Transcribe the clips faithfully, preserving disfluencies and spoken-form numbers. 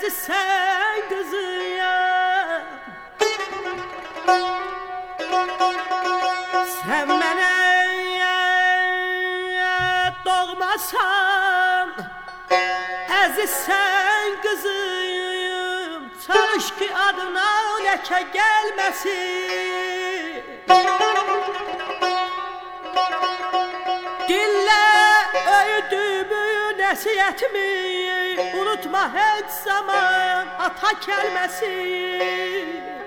əziz sən qızıyam. Sən mənə doğmasan, əziz sən qızıyım. Çalış ki adına ləkə gəlməsin. Dillə öydüyümü, nəsiyyətimi unutma heç zaman ata kəlməsin.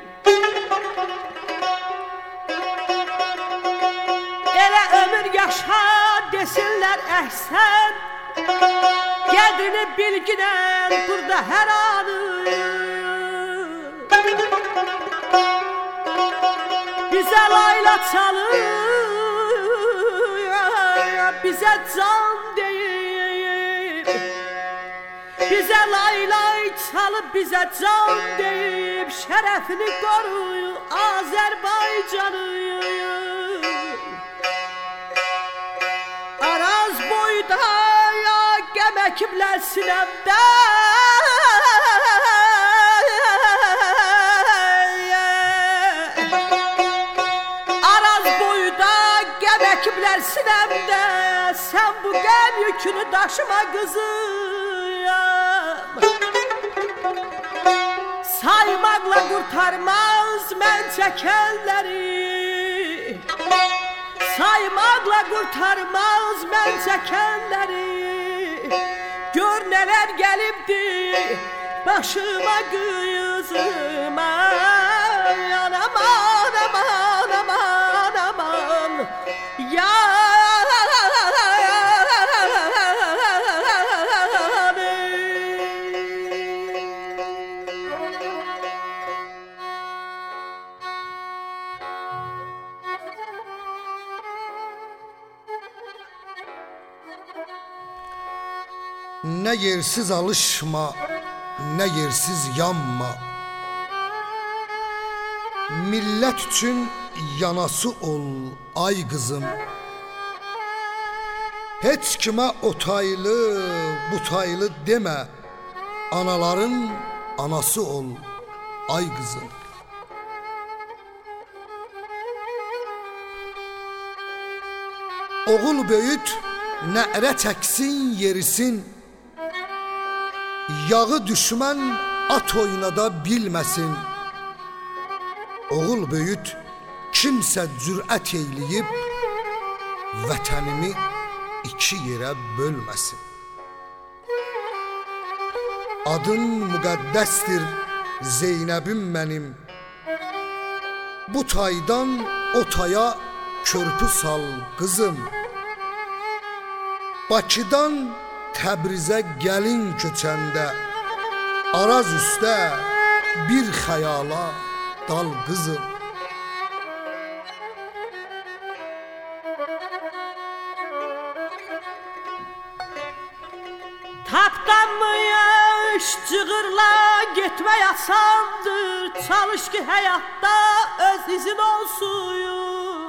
Elə ömür yaşa desinlər əhsən, qədrini bilginən burada hər anı. Bizə layla çalır, bizə can deyib. Bizə laylay çalıb, bizə can deyib. Şərəfini qoruyur Azərbaycanı. Araz boyda ya gəməkiblər sinəmdə. Araz boyda gəməkiblər sinəmdə. Sən bu qəm yükünü daşıma qızıyam. Saymaqla qurtarmaz mən çəkənləri. Saymaqla qurtarmaz mən çəkənləri. Gör nələr gəlibdir başıma qızıma. Aman aman aman aman ya. Nə yersiz alışma, nə yersiz yanma. Millət üçün yanası ol ay qızım. Heç kimə o taylı, bu taylı demə. Anaların anası ol ay qızım. Oğul böyüt, nərə çəksin yerisin. Yağı düşmən at oynada bilməsin. Oğul böyüt, kimsə cürət eyləyib vətənimi iki yerə bölməsin. Adın müqəddəsdir Zeynəbim mənim. Bu taydan o taya körpü sal qızım. Bakıdan Təbrizə gəlin köçəndə Araz üstə bir xəyala dal qızım. Tapdanmış cığırla getmək asandır. Çalış ki həyatda öz izin olsun.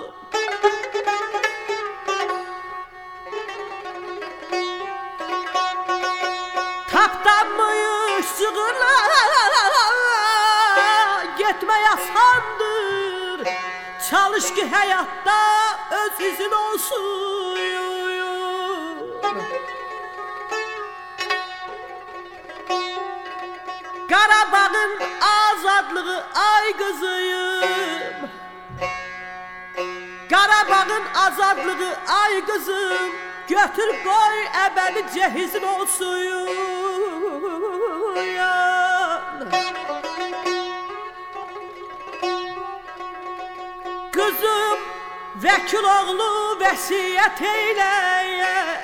Tapdanmış cığırla getmək asandır. Çalış ki həyatda öz izin olsun. Qarabağın azadlığı ay qızıyım. Qarabağın azadlığı ay qızım. Götür qoy əbədi cehizin olsun. Qızım vəkil oğlu vəsiyyət eyləyər.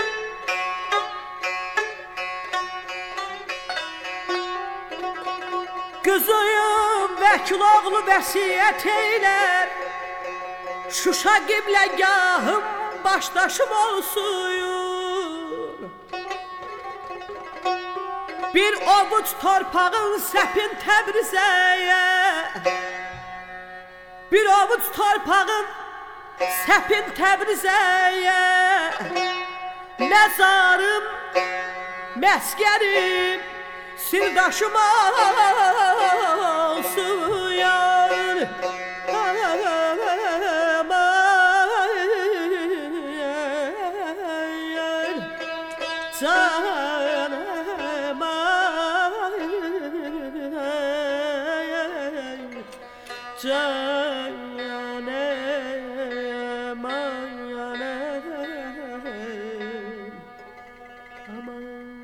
Qızım vəkil oğlu vəsiyyət eylər. Şuşa qibləgahım başdaşım olsun. Bir ovuc torpağın səpin Təbrizəyə. Bir ovuc torpağın səpin Təbrizəyə. Məzarım, məskərim sirdaşıma olsun yar. Canım canım aman